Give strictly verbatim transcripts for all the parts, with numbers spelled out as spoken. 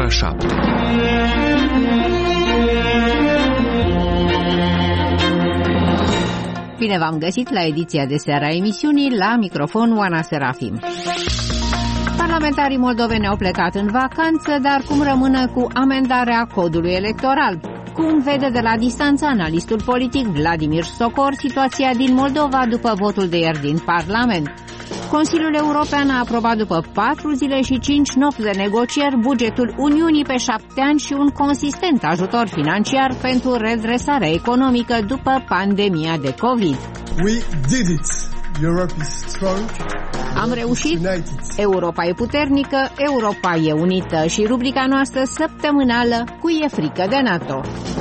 ora șapte. Bine v-am găsit la ediția de seară a emisiunii, la microfon Oana Serafim. Parlamentarii moldoveni au plecat în vacanță, dar cum rămână cu amendarea codului electoral? Cum vede de la distanță analistul politic Vladimir Sokor situația din Moldova după votul de ieri din Parlament? Consiliul European a aprobat după patru zile și cinci nopți de negocieri bugetul Uniunii pe șapte ani și un consistent ajutor financiar pentru redresarea economică după pandemia de COVID. We did it. Europe is strong. Am reușit, Europa e puternică, Europa e unită și rubrica noastră săptămânală Cui e frică de NATO.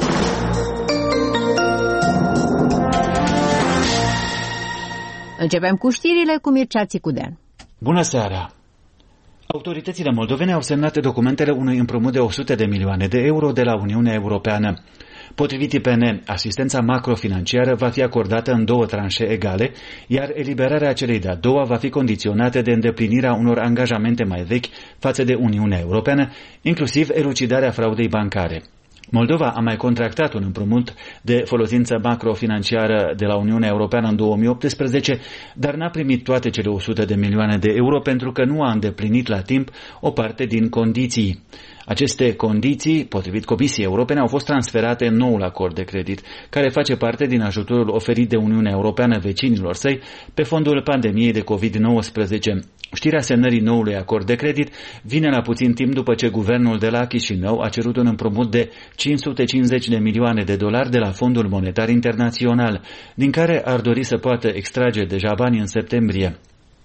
Începem cu știrile cu Mircea Țicudean. Bună seara! Autoritățile moldovene au semnat documentele unui împrumut de o sută de milioane de euro de la Uniunea Europeană. Potrivit I P N, asistența macrofinanciară va fi acordată în două tranșe egale, iar eliberarea celei de-a doua va fi condiționată de îndeplinirea unor angajamente mai vechi față de Uniunea Europeană, inclusiv elucidarea fraudei bancare. Moldova a mai contractat un împrumut de folosință macrofinanciară de la Uniunea Europeană în două mii optsprezece, dar n-a primit toate cele o sută de milioane de euro pentru că nu a îndeplinit la timp o parte din condiții. Aceste condiții, potrivit Comisiei Europene, au fost transferate în noul acord de credit, care face parte din ajutorul oferit de Uniunea Europeană vecinilor săi pe fondul pandemiei de covid nouăsprezece. Știrea semnării noului acord de credit vine la puțin timp după ce guvernul de la Chișinău a cerut un împrumut de cinci sute cincizeci de milioane de dolari de la Fondul Monetar Internațional, din care ar dori să poată extrage deja bani în septembrie.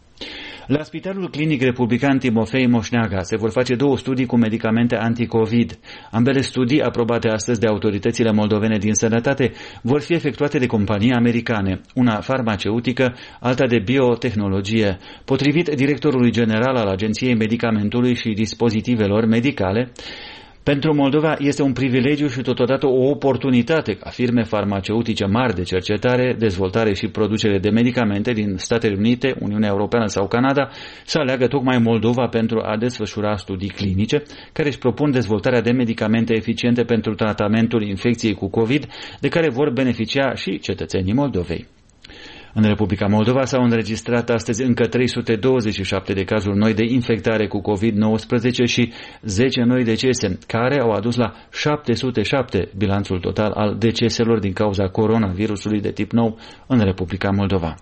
La Spitalul Clinic Republican Timofei Moșneaga se vor face două studii cu medicamente anti-COVID. Ambele studii, aprobate astăzi de autoritățile moldovene din sănătate, vor fi efectuate de companii americane, una farmaceutică, alta de biotehnologie. Potrivit directorului general al Agenției Medicamentului și Dispozitivelor Medicale, pentru Moldova este un privilegiu și totodată o oportunitate ca firme farmaceutice mari de cercetare, dezvoltare și producere de medicamente din Statele Unite, Uniunea Europeană sau Canada să aleagă tocmai Moldova pentru a desfășura studii clinice care își propun dezvoltarea de medicamente eficiente pentru tratamentul infecției cu COVID, de care vor beneficia și cetățenii Moldovei. În Republica Moldova s-au înregistrat astăzi încă trei sute douăzeci și șapte de cazuri noi de infectare cu covid nouăsprezece și zece noi decese, care au adus la șapte sute șapte bilanțul total al deceselor din cauza coronavirusului de tip nou în Republica Moldova.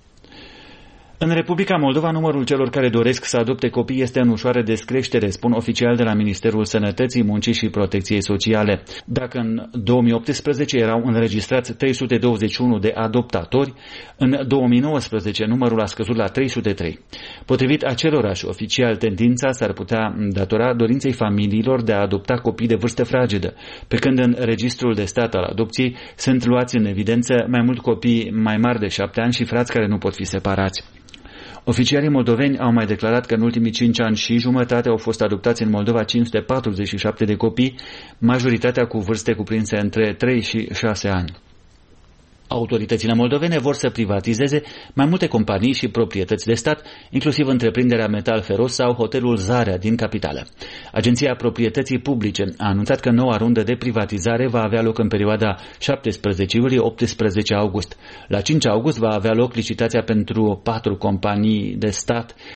În Republica Moldova, numărul celor care doresc să adopte copii este în ușoară descreștere, spun oficiali de la Ministerul Sănătății, Muncii și Protecției Sociale. Dacă în două mii optsprezece erau înregistrați trei sute douăzeci și unu de adoptatori, în două mii nouăsprezece numărul a scăzut la trei sute trei. Potrivit acelorași oficiali, tendința s-ar putea datora dorinței familiilor de a adopta copii de vârstă fragedă, pe când în registrul de stat al adopției sunt luați în evidență mai mult copii mai mari de șapte ani și frați care nu pot fi separați. Oficialii moldoveni au mai declarat că în ultimii cinci ani și jumătate au fost adoptați în Moldova cinci sute patruzeci și șapte de copii, majoritatea cu vârste cuprinse între trei și șase ani. Autoritățile moldovene vor să privatizeze mai multe companii și proprietăți de stat, inclusiv întreprinderea Metal Feros sau hotelul Zarea din capitală. Agenția Proprietății Publice a anunțat că noua rundă de privatizare va avea loc în perioada șaptesprezece iulie - optsprezece august. La cinci august va avea loc licitația pentru patru companii de stat